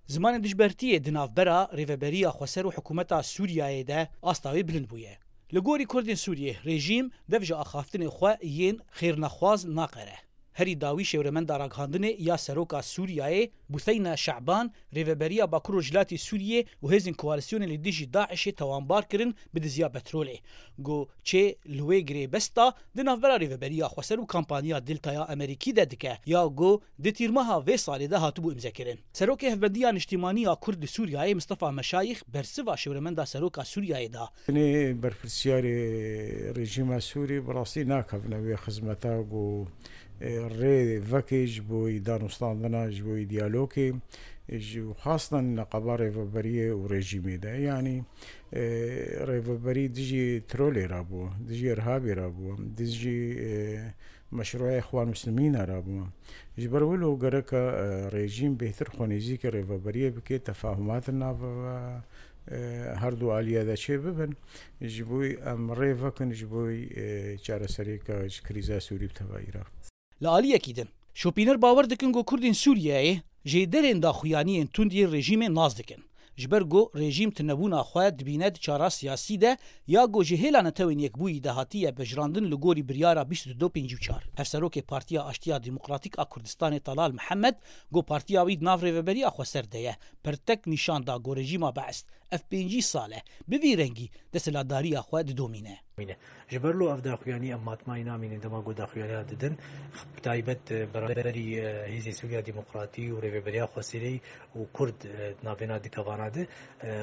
زمان دجبرتیه دنافبرا ریوبریا خوسر و حکومتا سوریایه ده آستاوی بلند بویه. لگوری کردین سوریه رژیم دفجا آخافتن خوا یین خیرنخواز ناقره. هری داوی شورمن داراگاندن یا سروکا سوریایه بوثینا شعبان ریوبریا باکرو جلاتی سوریه و هزین کوالسیون لیدیجی داعش توانبار کرن بدزیا پتروله. گو چه لویگری بستا دنافبرا ریوبریا خوسر و کمپانیا دلتایا امریکی ددکه یا گو دتیرمها و سالی ده هاتبو امزا کرن. سروک هفبندیا نشتیمانیا کرد سوریایه مصطفى مشایخ برسوا شورمن دا سروکا سوریایه دا. نی برفرسیار رژیم سوری براسی ناکفنه و خدمتا گو ری وکیج بوی دانستاندنا جبوی دیالوگی جو خاصة نقابة ریوبریه و رژیمی ده یعنی ریوبری دیجی ترولی رابو دیجی ارهابی رابو دیجی مشروع اخوان مسلمین رابو جبرولو گرک رژیم بهتر خونیزی که ریوبریه بکی تفاهمات ناف هر دو عالیه ده چه ببن جبوی امره وکن جبوی چاره سری که کریزا سوری بتوایی را لعالی اکیدن شوپینر باور دکن گو کردین سوریه جیدرین دا خویانین توندی رژیم ناز دکن جبر گو رژیم تنبونا خواه دبیند چارا سیاسی ده یا گو جهیلا نتوین یک بوی دهاتیه بجراندن لگوری بریارا 2254 افسروک پارتیا اشتیا دموکراتیک کردستان طلال محمد گو پارتیا وید ناف ریوبری خوسر ده پرتک نشان دا گو رژیما بعست اف 5 ساله بوی رنگی دسلاداری خواه دومینه جبرلو اف داخویانی امات ماینا من دما گو داخویانی ددن تایبت برادری هیزی سوریا دموکراتی و ریوبری خوسری و کرد نابینا دکوانا ده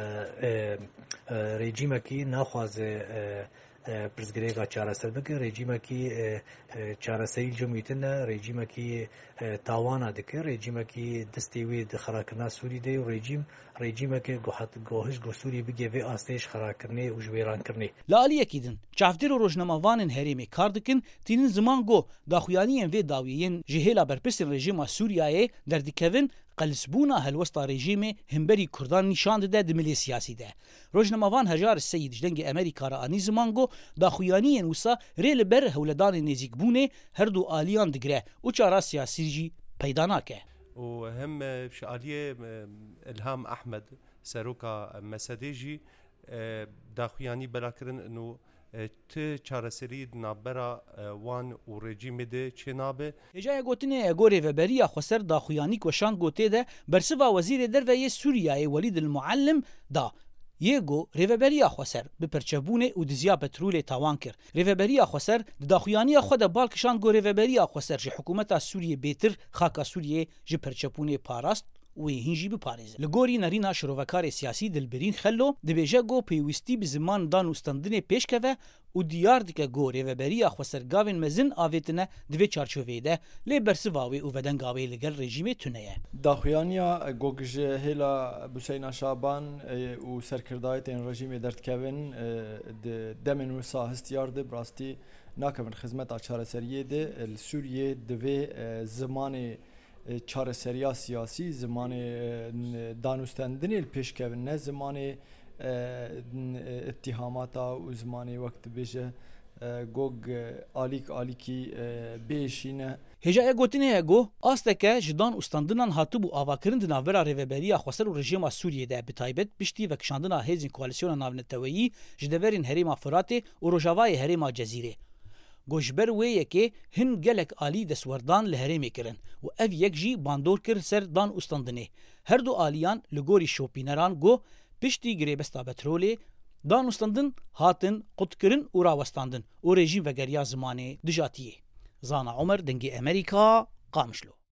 رژیم کی نخواز پرزگریگا چاره سر بکه رژیم کی چاره سری جمعیتن رژیم کی تاوانا دکه رژیم کی دستیوی دخراکرنا سوری ده و رژیم کی گوهش گو سوری بگه و آستش خراکرنه و جویران کرنه لعالی اکیدن چافدیر و روشنموانن هریمی کاردکن تینن زمان گو داخویانین و داویین جهیلا برپسن رژیم سوریایه در دکوین قلسبونا هلوستا رژیم همبری کردان نشان ده دملی سیاسی ده روشنموان هجار سید جدنگ امریکا را آنی زمان گو داخویانین وسا ریل بر هولدان نزیک بونه هر دو آلیان دگره و چارا سیاسی جی پیدا ناکه و هم شعالیه الهام احمد سروکا مسدجی داخویانی بلاکرن انو ت چارەسەری نابەرە وان و رژیم ده چنابه هجای گوتنه گوری و بریا خوسر داخویانی کوشان گوته ده برسوا وزیر دروی سوریای ولید المعلم دا یگو ریوبریا خوسر به پرچبونه و دزیا پترول تاوان کر ریوبریا خوسر داخویانی خود بالکشان گو ریوبریا خوسر ج حکومت سوریه بیتر خاکا سوریه ج پرچپونه پاراست و هنجی بپارێز لگوری نرینا شروعکار سیاسی دلبرین خلو دبیجه گو پیوستی به زمان دان استندن پیشکوه و دیار دکه گو ریوبریا خوسرگاوین مزن آویتنه دوی چارچووی ده لی برسواوی و ودنگاوی لگل رژیم تونهه داخویانیا گوگج هیلا بوسینا شابان و سرکردایت این رژیم دردکوین دمن و ساهستیار ده براستی ناکوین خدمت چارەسەریه ده سوریه دوی زمان چاره سریا سیاسی زمان دانستندنی پیشکوین نه زمان اتهاماتا و زمان وقت بیشه گوگ آلیکی بیشینه هجای گوتنه گو آستکه جدان استندنان هاتبو آواکرین دناورا ریوبریا خوسر و رژیم سوریه ده بتایبت بشتی وکشاندنا هزین کوالسیون ناونتویی جدورین هریما فراته و روجاوای هریما جزیره گوشبر وی یکی هن گلک آلی دسوردان لهرمی کرن و اف یک جی باندور کر سر دان استندنه هر دو آلیان لگوری شوپینران گو پشتی گریبستا پترولی دان استندن هاتن قد کرن و راوستاندن و رژیم وگریا زمانه دجاتیه زانا عمر دنگی امریکا قامشلو